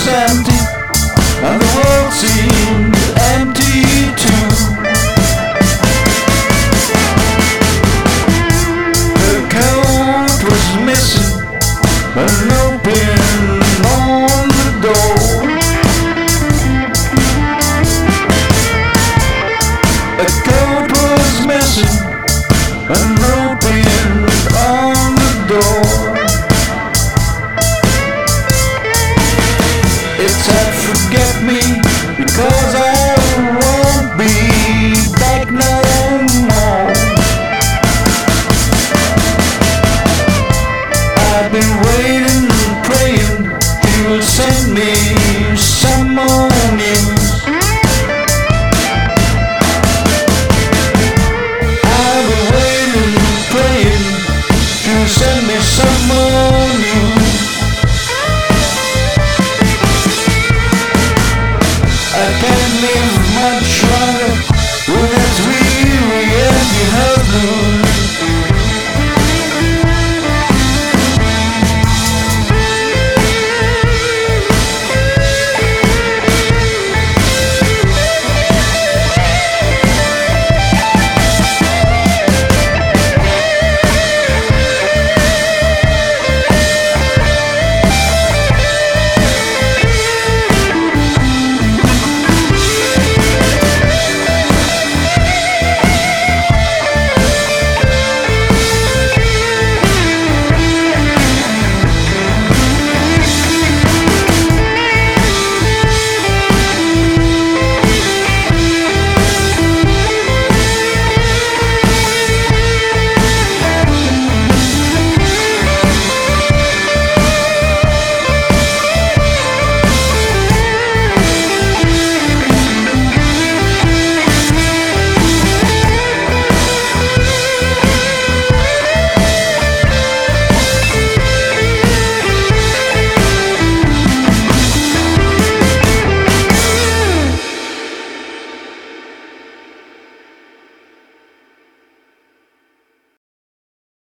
was empty, and the world seemed empty too. The coat was missing, but no pin on the door. The coat was missing, and no pin on the door. It said forget me, because I won't be back no more. I've been waiting and praying he will send me some more news. I've been waiting and praying he will send me some more news. I can't live